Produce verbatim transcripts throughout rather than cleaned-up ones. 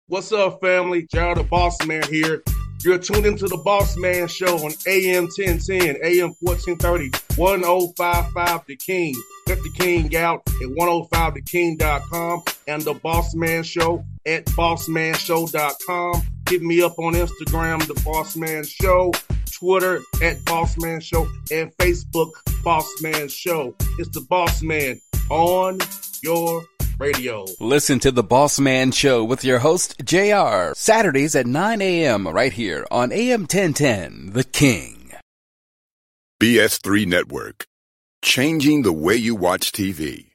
What's up, family? Gerald the Boss Man here. You're tuned into the Boss Man Show on A M ten ten, A M fourteen thirty, ten fifty-five The King. Let the King out at ten fifty the king dot com and the Boss Man Show at boss man show dot com. Hit me up on Instagram, The Boss Man Show, Twitter at Boss Man Show, and Facebook, Boss Man Show. It's the Boss Man on your radio. Listen to the Boss Man Show with your host, J R, Saturdays at nine a.m. right here on A M ten ten, The King. B S three Network, changing the way you watch T V.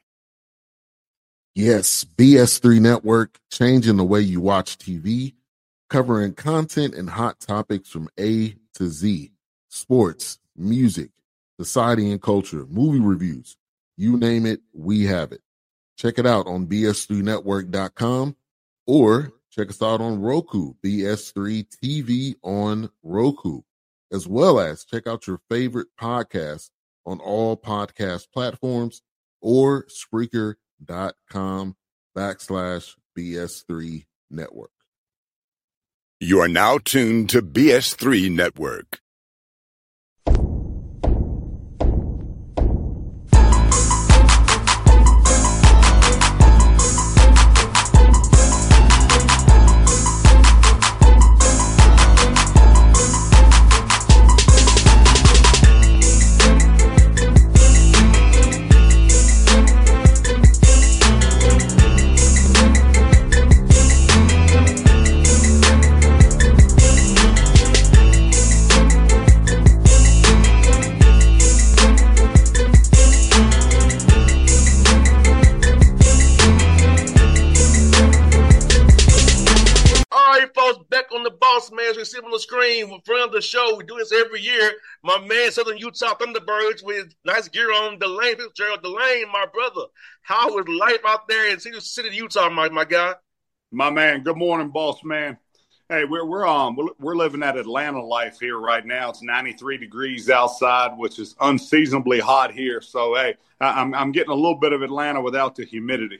Yes, B S three Network, changing the way you watch T V, covering content and hot topics from A to Z, sports, music, society and culture, movie reviews, you name it, we have it. Check it out on B S three network dot com or check us out on Roku, B S three T V on Roku, as well as check out your favorite podcast on all podcast platforms or Spreaker.com backslash BS3 Network. You are now tuned to B S three Network. On the screen in front of the show. We do this every year. My man, Southern Utah Thunderbirds, with nice gear on, Delane, Gerald Delane, my brother. How is life out there in Cedar City, Utah, my, my guy? My man, good morning, boss man. Hey, we're we're um we're, we're living that Atlanta life here right now. It's ninety-three degrees outside, which is unseasonably hot here. So hey, I, I'm I'm getting a little bit of Atlanta without the humidity.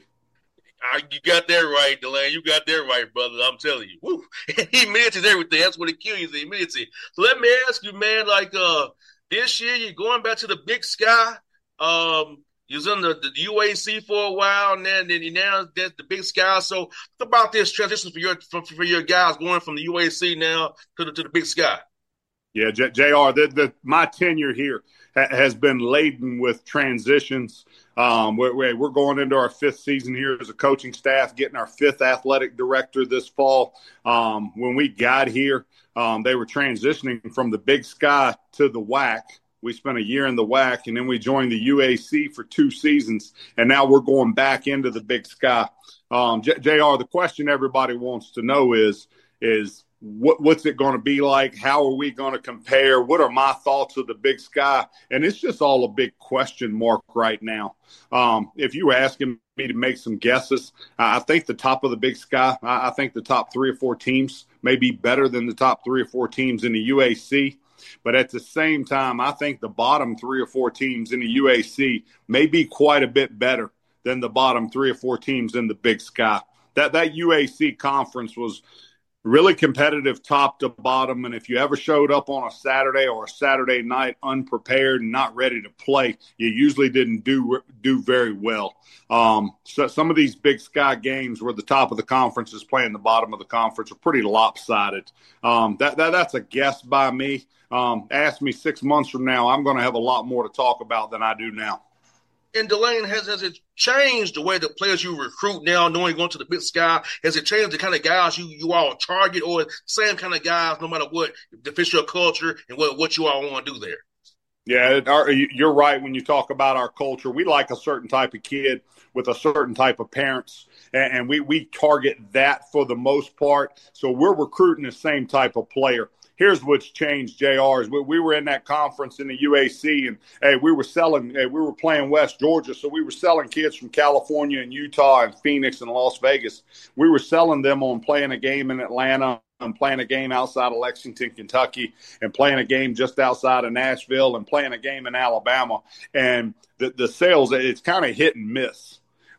You got that right, Delane. You got that right, brother. I'm telling you. Woo. Humidity is everything. That's what it kills you, the humidity. So let me ask you, man, like uh, this year you're going back to the Big Sky. Um, you was in the, the U A C for a while, and then, then you now there's the Big Sky. So what about this transition for your for, for your guys going from the U A C now to the, to the Big Sky? Yeah, J- JR, the, the, my tenure here ha- has been laden with transitions. Um, we're, we're going into our fifth season here as a coaching staff, getting our fifth athletic director this fall. Um, when we got here, um, they were transitioning from the Big Sky to the W A C. We spent a year in the W A C, and then we joined the U A C for two seasons, and now we're going back into the Big Sky. Um, J- JR, the question everybody wants to know is, is What, what's it going to be like? How are we going to compare? What are my thoughts of the Big Sky? And it's just all a big question mark right now. Um, if you were asking me to make some guesses, I think the top of the Big Sky, I think the top three or four teams may be better than the top three or four teams in the U A C. But at the same time, I think the bottom three or four teams in the U A C may be quite a bit better than the bottom three or four teams in the Big Sky. That, that U A C conference was really competitive top to bottom, and if you ever showed up on a Saturday or a Saturday night unprepared and not ready to play, you usually didn't do do very well. Um, so some of these Big Sky games where the top of the conference is playing the bottom of the conference are pretty lopsided. Um, that, that that's a guess by me. Um, ask me six months from now, I'm going to have a lot more to talk about than I do now. And Delane, has, has it changed the way the players you recruit now, knowing going to the Big Sky? Has it changed the kind of guys you, you all target, or same kind of guys no matter what, the fit your culture and what, what you all want to do there? Yeah, our, you're right when you talk about our culture. We like a certain type of kid with a certain type of parents, and, and we, we target that for the most part. So we're recruiting the same type of player. Here's what's changed, J R, is we, we were in that conference in the U A C, and hey, we were selling, hey, we were playing West Georgia, so we were selling kids from California and Utah and Phoenix and Las Vegas. We were selling them on playing a game in Atlanta and playing a game outside of Lexington, Kentucky, and playing a game just outside of Nashville and playing a game in Alabama. And the, the sales, it's kind of hit and miss.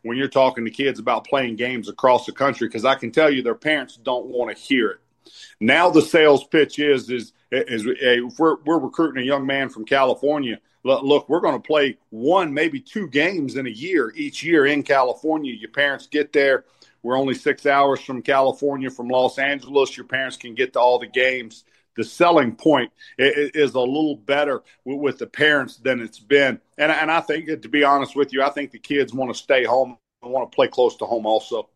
when you're talking to kids about playing games across the country, because I can tell you their parents don't want to hear it. Now the sales pitch is, is, is, is if we're, we're recruiting a young man from California, look, we're going to play one, maybe two games in a year, each year in California. Your parents get there. We're only six hours from California, from Los Angeles. Your parents can get to all the games. The selling point is a little better with the parents than it's been. And, and I think, to be honest with you, I think the kids want to stay home and want to play close to home also.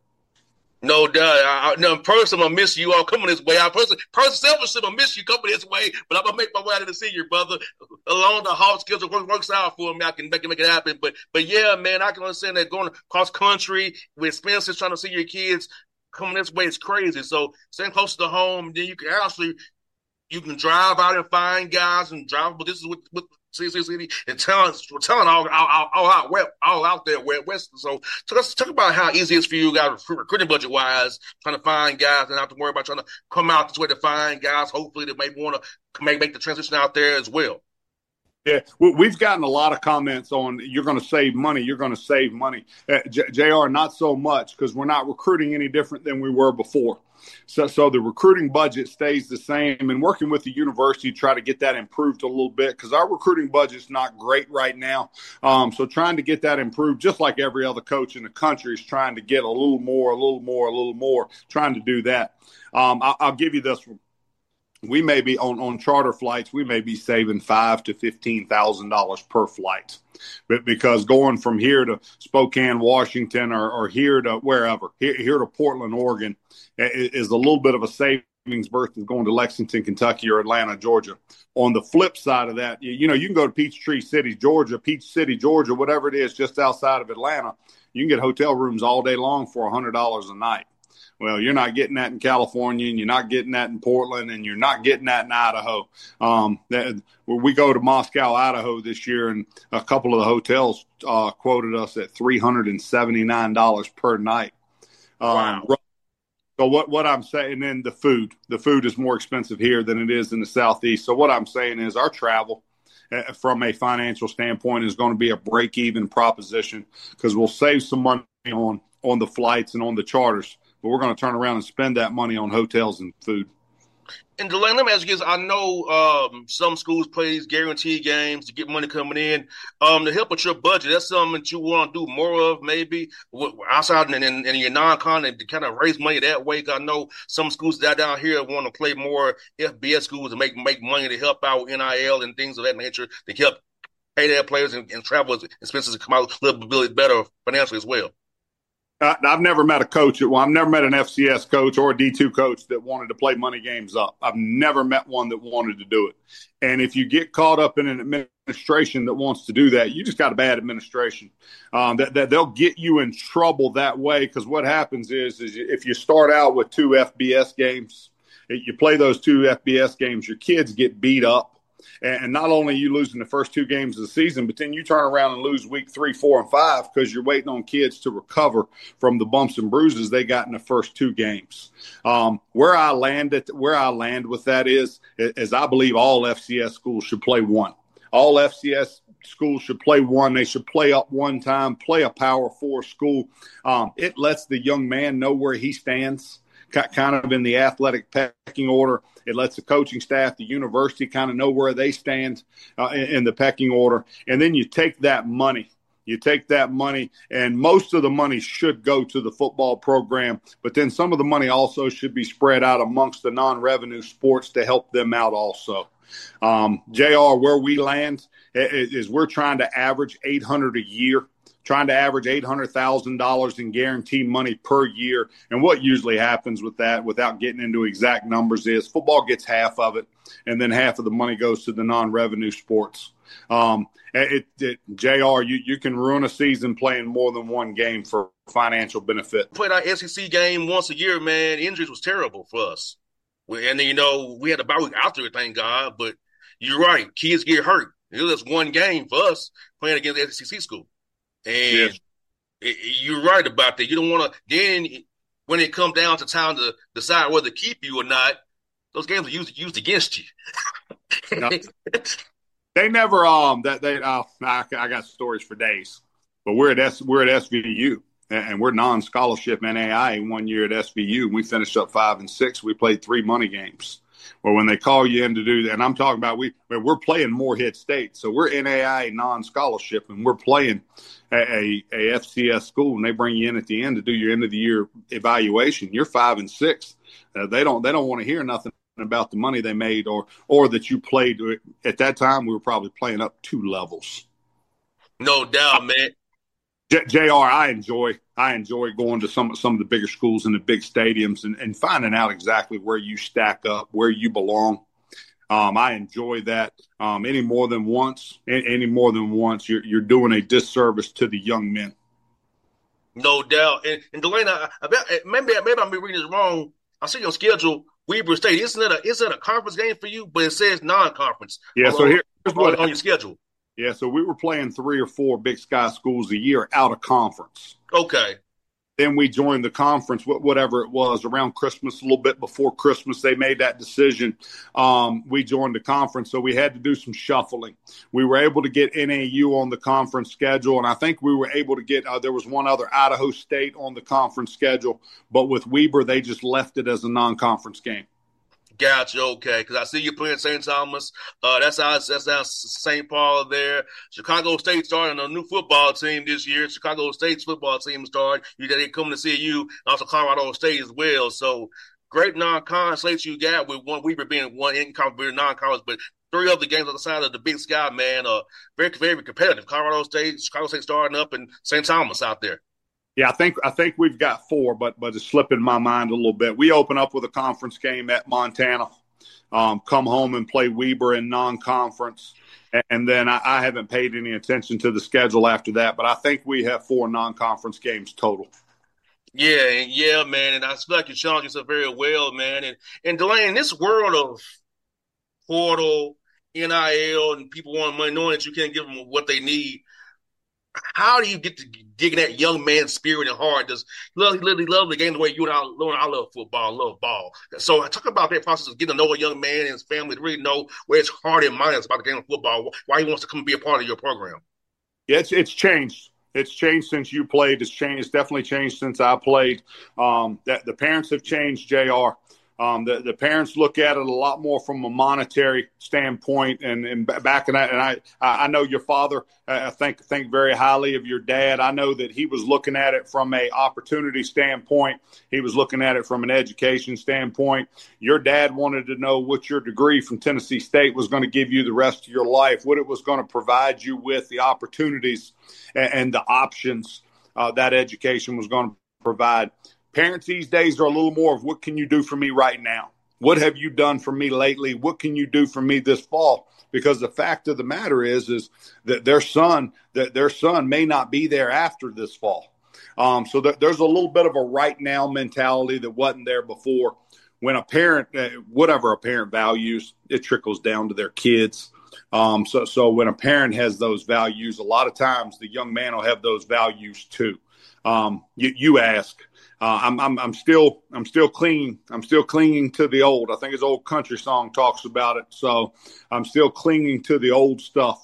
No doubt. I, I, no, personally, I'm going to miss you all coming this way. I personally, personally selfishly, I'm going to miss you coming this way, but I'm going to make my way out of the see you, brother. Along the Hawk skills, it works out for me. I can make it, make it happen. But, but yeah, man, I can understand that going across country with expenses, trying to see your kids coming this way is crazy. So staying close to home, then you can actually, you can drive out and find guys and drive, but this is what, what C C City and talent, talent all, all, all out west, all out there west. So, so let's talk about how easy it is for you guys, recruiting budget wise, trying to find guys and not have to worry about trying to come out this way to find guys. Hopefully, that may want to make make the transition out there as well. Yeah, we've gotten a lot of comments on you're going to save money, you're going to save money. Uh, J- JR, not so much, because we're not recruiting any different than we were before. So, so the recruiting budget stays the same, and working with the university to try to get that improved a little bit, because our recruiting budget's not great right now. Um, so trying to get that improved, just like every other coach in the country is trying to get a little more, a little more, a little more, trying to do that. Um, I, I'll give you this one. We may be on, on charter flights, we may be saving five to fifteen thousand dollars per flight, but because going from here to Spokane, Washington, or, or here to wherever, here, here to Portland, Oregon, is a little bit of a savings versus going to Lexington, Kentucky, or Atlanta, Georgia. On the flip side of that, you, you know, you can go to Peachtree City, Georgia, Peach City, Georgia, whatever it is, just outside of Atlanta. You can get hotel rooms all day long for a hundred dollars a night. Well, you're not getting that in California, and you're not getting that in Portland, and you're not getting that in Idaho. Um, that, we go to Moscow, Idaho this year, and a couple of the hotels uh, quoted us at three hundred seventy-nine dollars per night. Um, wow. So what, what I'm saying, then the food. The food is more expensive here than it is in the Southeast. So what I'm saying is our travel uh, from a financial standpoint is going to be a break-even proposition, because we'll save some money on, on the flights and on the charters. But we're going to turn around and spend that money on hotels and food. And Delane, let me ask you this. I know um, some schools play guaranteed games to get money coming in. Um, to help with your budget, that's something that you want to do more of, maybe outside and in, in your non-con, to kind of raise money that way. I know some schools that down here want to play more F B S schools to make make money to help out with N I L and things of that nature to help pay their players and, and travel expenses to come out a little bit better financially as well. I've never met a coach. Well, I've never met an F C S coach or a D two coach that wanted to play money games up. I've never met one that wanted to do it. And if you get caught up in an administration that wants to do that, you just got a bad administration. Um, that, that they'll get you in trouble that way, because what happens is, is if you start out with two F B S games, you play those two F B S games, your kids get beat up. And not only you losing the first two games of the season, but then you turn around and lose week three, four, and five because you're waiting on kids to recover from the bumps and bruises they got in the first two games. Um, where I land at, where I land with that is, is I believe all F C S schools should play one. All F C S schools should play one. They should play up one time, play a Power Four school. Um, it lets the young man know where he stands, kind of in the athletic pecking order. It lets the coaching staff, the university, kind of know where they stand uh, in, in the pecking order. And then you take that money. You take that money, and most of the money should go to the football program. But then some of the money also should be spread out amongst the non-revenue sports to help them out also. Um, J R, where we land is, is we're trying to average eight hundred dollars a year. Trying to average eight hundred thousand dollars in guaranteed money per year. And what usually happens with that, without getting into exact numbers, is football gets half of it, and then half of the money goes to the non-revenue sports. Um, it, it, J R, you, you can ruin a season playing more than one game for financial benefit. Played our S E C game once a year, man. Injuries was terrible for us. And then, you know, we had a bye week after it, thank God. But you're right. Kids get hurt. It was one game for us playing against the S E C school. And yes. You're right about that. You don't want to – then when it comes down to time to decide whether to keep you or not, those games are used, used against you. No. They never um that they uh I, I got stories for days. But we're at S, we're at S V U, and we're non-scholarship N A I A one year at S V U. We finished up five and six. We played three money games. Well, when they call you in to do that, and I'm talking about we we're playing Morehead State, so we're N A I A non-scholarship, and we're playing a, a, a F C S school, and they bring you in at the end to do your end of the year evaluation. You're five and six. Uh, they don't they don't want to hear nothing about the money they made or or that you played. At that time, we were probably playing up two levels. No doubt, man. J- JR, I enjoy I enjoy going to some some of the bigger schools and the big stadiums and, and finding out exactly where you stack up, where you belong. Um, I enjoy that. Um, any more than once, any more than once, you're you're doing a disservice to the young men. No doubt. And, and Delane, I, I bet, maybe maybe I'm reading this wrong. I see your schedule. Weber State, isn't it a isn't it a conference game for you? But it says non-conference. Yeah. On, so here, here's on, what on your schedule. Yeah, so we were playing three or four Big Sky schools a year out of conference. Okay. Then we joined the conference, whatever it was, around Christmas, a little bit before Christmas. They made that decision. Um, we joined the conference, so we had to do some shuffling. We were able to get N A U on the conference schedule, and I think we were able to get uh, – there was one other, Idaho State, on the conference schedule. But with Weber, they just left it as a non-conference game. Gotcha. Okay, because I see you playing Saint Thomas. Uh, that's out. That's out. Saint Paul there. Chicago State starting a new football team this year. Chicago State's football team started. You they coming to see you. Also Colorado State as well. So great non-con slates you got with one Weaver being one in-conference, non-conference, but three other games on the side of the Big Sky, man. Uh, very very competitive. Colorado State, Chicago State starting up, and Saint Thomas out there. Yeah, I think I think we've got four, but but it's slipping my mind a little bit. We open up with a conference game at Montana, um, come home and play Weber in non-conference, and, and then I, I haven't paid any attention to the schedule after that. But I think we have four non-conference games total. Yeah, yeah, man, and I feel like you challenge yourself very well, man. And and Delane, in this world of portal, N I L, and people want money, knowing that you can't give them what they need. How do you get to digging that young man's spirit and heart? Does he literally love the game the way you and I, I love football, love ball? So talk about that process of getting to know a young man and his family to really know where his heart and mind is about the game of football, why he wants to come and be a part of your program. Yeah, it's it's changed. It's changed since you played. It's changed. It's definitely changed since I played. Um, that the parents have changed, J R. Um, the, the parents look at it a lot more from a monetary standpoint, and, and back in that, and I, I know your father, I think, think very highly of your dad. I know that he was looking at it from a opportunity standpoint. He was looking at it from an education standpoint. Your dad wanted to know what your degree from Tennessee State was going to give you the rest of your life, what it was going to provide you with, the opportunities and, and the options uh, that education was going to provide. Parents these days are a little more of what can you do for me right now? What have you done for me lately? What can you do for me this fall? Because the fact of the matter is, is that their son, that their son may not be there after this fall. Um, so th- there's a little bit of a right now mentality that wasn't there before. When a parent, uh, whatever a parent values, it trickles down to their kids. Um, so, so when a parent has those values, a lot of times the young man will have those values too. Um, you, you ask. Uh, I'm, I'm, I'm still, I'm still clinging. I'm still clinging to the old. I think his old country song talks about it. So I'm still clinging to the old stuff.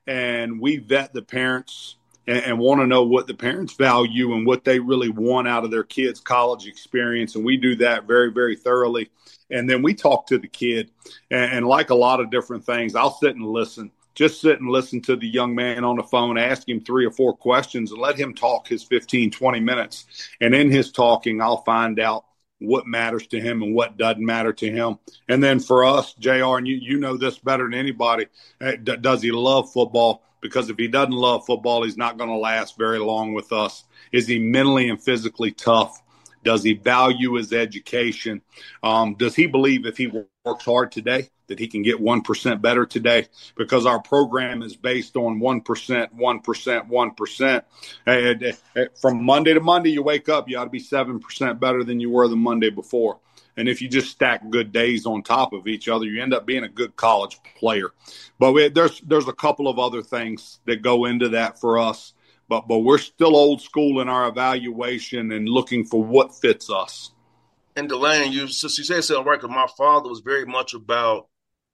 And we vet the parents and, and want to know what the parents value and what they really want out of their kids' college experience. And we do that very, very thoroughly. And then we talk to the kid. And, and like a lot of different things, I'll sit and listen. Just sit and listen to the young man on the phone, ask him three or four questions, and let him talk his fifteen, twenty minutes. And in his talking, I'll find out what matters to him and what doesn't matter to him. And then for us, J R, and you, you know this better than anybody, does he love football? Because if he doesn't love football, he's not going to last very long with us. Is he mentally and physically tough? Does he value his education? Um, does he believe if he works hard today that he can get one percent better today? Because our program is based on one percent, one percent, one percent. And from Monday to Monday, you wake up, you ought to be seven percent better than you were the Monday before. And if you just stack good days on top of each other, you end up being a good college player. But we, there's there's a couple of other things that go into that for us. But but we're still old school in our evaluation and looking for what fits us. And Delane, you, you said something right, because my father was very much about,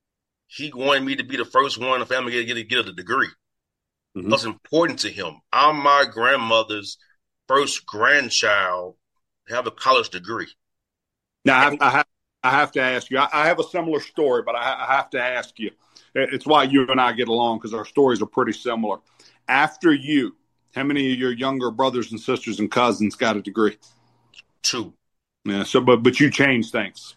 he wanted me to be the first one in the family to get, get, get a degree. Mm-hmm. What's important to him. I'm my grandmother's first grandchild have a college degree. Now, I, I, have, I have to ask you, I, I have a similar story, but I, I have to ask you. It's why you and I get along, because our stories are pretty similar. After you, how many of your younger brothers and sisters and cousins got a degree? Two. Yeah. So, but but you changed things.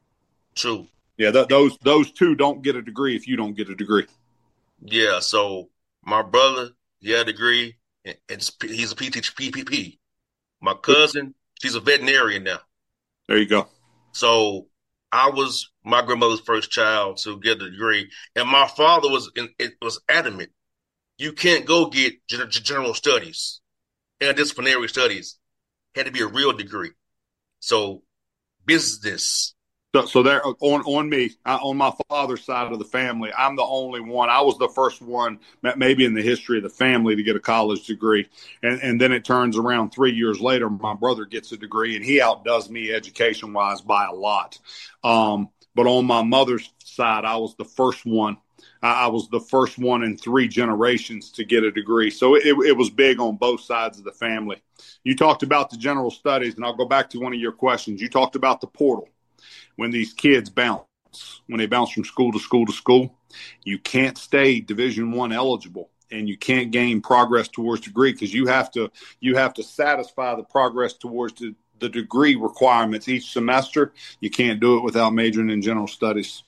Two. Yeah. Th- those those two don't get a degree if you don't get a degree. Yeah. So my brother, he had a degree, and, and he's a P P P. My cousin, she's a veterinarian now. There you go. So I was my grandmother's first child to get a degree, and my father was in, it was adamant. You can't go get general studies and disciplinary studies. It had to be a real degree. So business. So, so there on on me, I, on my father's side of the family, I'm the only one. I was the first one, maybe in the history of the family, to get a college degree. And, and then it turns around three years later, my brother gets a degree, and he outdoes me education-wise by a lot. Um, but on my mother's side, I was the first one. I was the first one in three generations to get a degree. So it, it was big on both sides of the family. You talked about the general studies, and I'll go back to one of your questions. You talked about the portal. When these kids bounce, when they bounce from school to school to school, you can't stay Division One eligible, and you can't gain progress towards degree, because you have to you have to satisfy the progress towards the, the degree requirements each semester. You can't do it without majoring in general studies.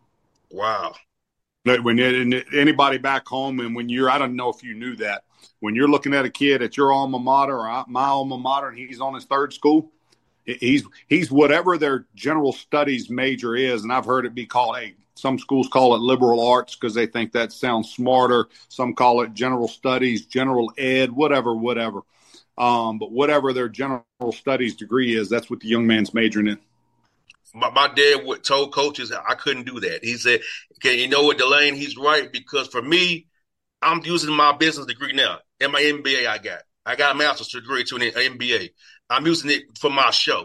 Wow. When anybody back home, and when you're, I don't know if you knew that, when you're looking at a kid at your alma mater or my alma mater, and he's on his third school, he's he's whatever their general studies major is. And I've heard it be called, hey, some schools call it liberal arts because they think that sounds smarter. Some call it general studies, general ed, whatever, whatever. Um, but whatever their general studies degree is, that's what the young man's majoring in. My, my dad would told coaches I couldn't do that. He said, okay, you know what, Delane, he's right, because for me, I'm using my business degree now and my M B A I got. I got a master's degree to an M B A. I'm using it for my show.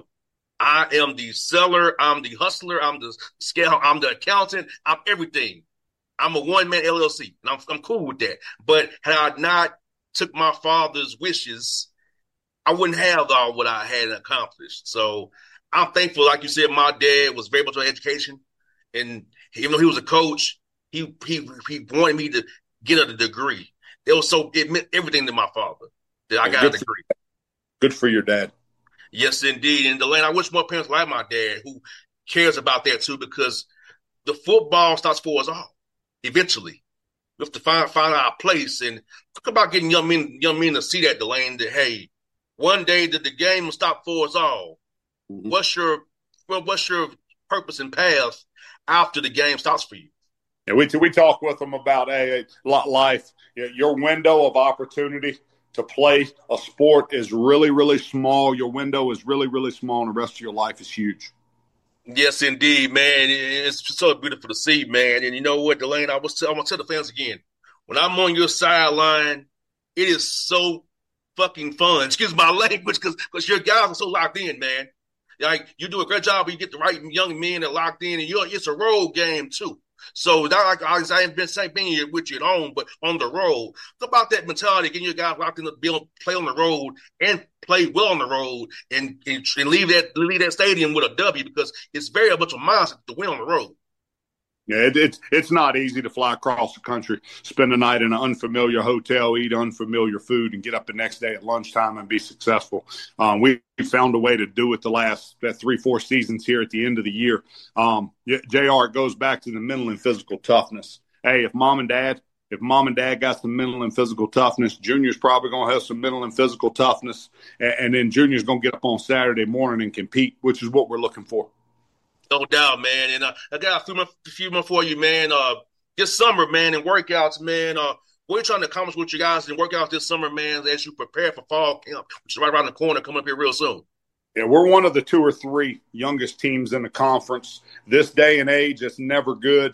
I am the seller. I'm the hustler. I'm the scale. I'm the accountant. I'm everything. I'm a one-man L L C, and I'm, I'm cool with that. But had I not took my father's wishes, I wouldn't have all what I had accomplished. So I'm thankful, like you said, my dad was very much on education, and even though he was a coach, he he he wanted me to get a degree. It was so it meant everything to my father that I got good a degree. For, good for your dad. Yes, indeed. And Delane, I wish more parents like my dad who cares about that too, because the football starts for us all. Eventually, we have to find find our place, and talk about getting young men young men to see that, Delane. That hey, one day that the game will stop for us all. Mm-hmm. What's your well, what's your purpose and path after the game stops for you? Yeah, we we talk with them about a hey, life. Your window of opportunity to play a sport is really, really small. Your window is really, really small, and the rest of your life is huge. Yes, indeed, man. It's so beautiful to see, man. And you know what, Delane, I was t- I'm gonna tell the fans again. When I'm on your sideline, it is so fucking fun. Excuse my language, because because your guys are so locked in, man. Like, you do a great job when you get the right young men that locked in, and you're, it's a road game too. So not like I, I ain't been saying being here with you at home, but on the road. It's about that mentality, getting your guys locked in the build, play on the road, and play well on the road, and, and and leave that leave that stadium with a W, because it's very much a mindset to win on the road. Yeah, it, it's it's not easy to fly across the country, spend a night in an unfamiliar hotel, eat unfamiliar food, and get up the next day at lunchtime and be successful. Um, we found a way to do it the last uh, three, four seasons here at the end of the year. Um, J R, it goes back to the mental and physical toughness. Hey, if mom and dad, if mom and dad got some mental and physical toughness, Junior's probably going to have some mental and physical toughness, and, and then Junior's going to get up on Saturday morning and compete, which is what we're looking for. No doubt, man. And uh, I got a few more, a few more for you, man. Uh, this summer, man, and workouts, man. Uh, what are you trying to accomplish with you guys in workouts this summer, man, as you prepare for fall camp, which is right around the corner, coming up here real soon? Yeah, we're one of the two or three youngest teams in the conference. This day and age, it's never good.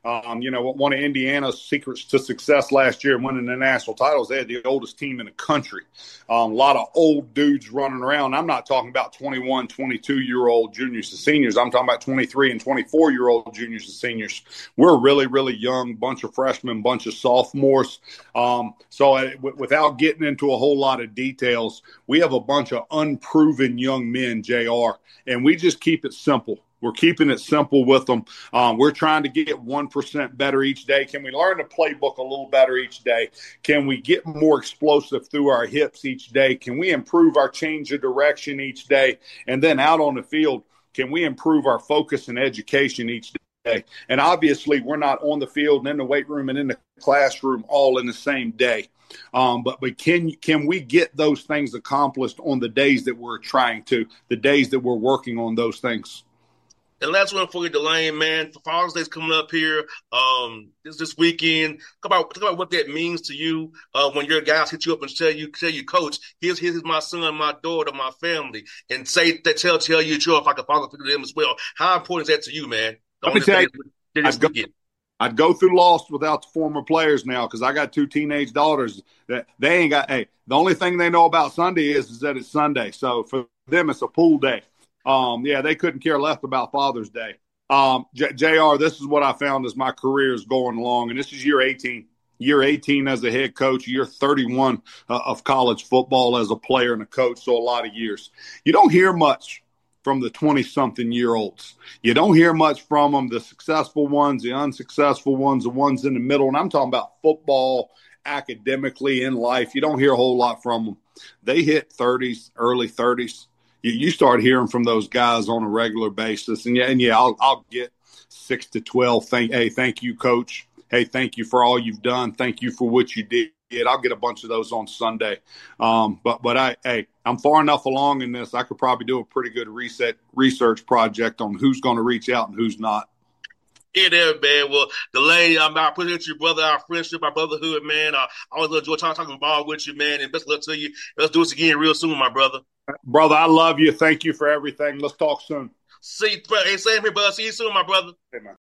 Um, you know, one of Indiana's secrets to success last year, winning the national titles, they had the oldest team in the country. Um, a lot of old dudes running around. I'm not talking about twenty-one, twenty-two-year-old juniors and seniors. I'm talking about twenty-three and twenty-four-year-old juniors and seniors. We're a really, really young bunch of freshmen, bunch of sophomores. Um, so uh, w- without getting into a whole lot of details, we have a bunch of unproven young men, J R, and we just keep it simple. We're keeping it simple with them. Um, we're trying to get one percent better each day. Can we learn the playbook a little better each day? Can we get more explosive through our hips each day? Can we improve our change of direction each day? And then out on the field, can we improve our focus and education each day? And obviously, we're not on the field and in the weight room and in the classroom all in the same day. Um, but but can can we get those things accomplished on the days that we're trying to, the days that we're working on those things? And last one for you, Delane, man. For Father's Day's coming up here um, this this weekend. Talk about talk about what that means to you uh, when your guys hit you up and tell you, tell you, Coach, here's here's my son, my daughter, my family, and say that tell tell you it's if I can father figure them as well. How important is that to you, man? Let me tell you, I'd go, I'd go through Lost without the former players now because I got two teenage daughters that they ain't got. Hey, the only thing they know about Sunday is, is that it's Sunday. So for them, it's a pool day. Um, yeah, they couldn't care less about Father's Day. Um, J- JR, this is what I found as my career is going along, and this is year eighteen. Year eighteen as a head coach, year thirty-one uh, of college football as a player and a coach, so a lot of years. You don't hear much from the twenty-something-year-olds. You don't hear much from them, the successful ones, the unsuccessful ones, the ones in the middle, and I'm talking about football, academically, in life. You don't hear a whole lot from them. They hit thirties, early thirties. You start hearing from those guys on a regular basis. And yeah, and yeah, I'll, I'll get six to twelve. Thank, hey, thank you, Coach. Hey, thank you for all you've done. Thank you for what you did. I'll get a bunch of those on Sunday. Um, but, but I, hey, I'm far enough along in this. I could probably do a pretty good reset research project on who's going to reach out and who's not. Yeah, there, man. Well, Delane, um, I appreciate you, brother, our friendship, our brotherhood, man. Uh, I always enjoy talking, talking ball with you, man. And best of luck to you. Let's do this again real soon, my brother. Brother, I love you. Thank you for everything. Let's talk soon. See you. Hey, same here, brother. See you soon, my brother. Hey, man.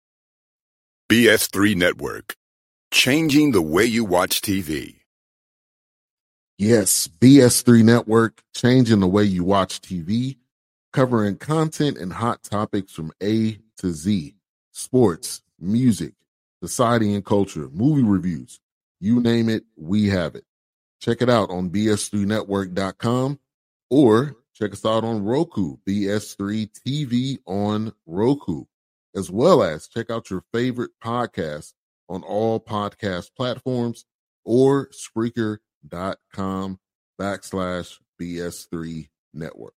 B S three Network. Changing the way you watch T V. Yes, B S three Network, changing the way you watch T V, covering content and hot topics from A to Z. Sports, music, society and culture, movie reviews. You name it, we have it. Check it out on B S three network dot com or check us out on Roku, B S three T V on Roku, as well as check out your favorite podcast on all podcast platforms or Spreaker.com backslash BS3 Network.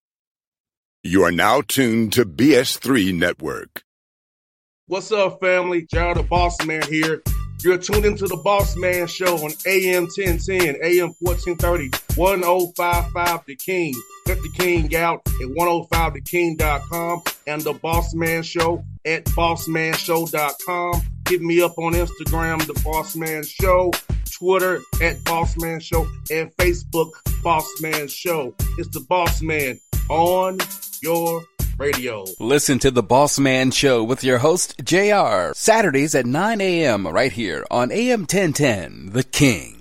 You are now tuned to B S three Network. What's up, family? Jared the Boss Man here. You're tuned into the Boss Man Show on A M ten ten, A M fourteen thirty, ten fifty-five The King. Let the King out at ten fifty the king dot com and the Boss Man Show at boss man show dot com. Hit me up on Instagram, The Boss Man Show, Twitter at Boss Man Show, and Facebook, Boss Man Show. It's the Boss Man on your radio. Listen to The Boss Man Show with your host, J R, Saturdays at nine a.m. right here on A M ten ten, The King.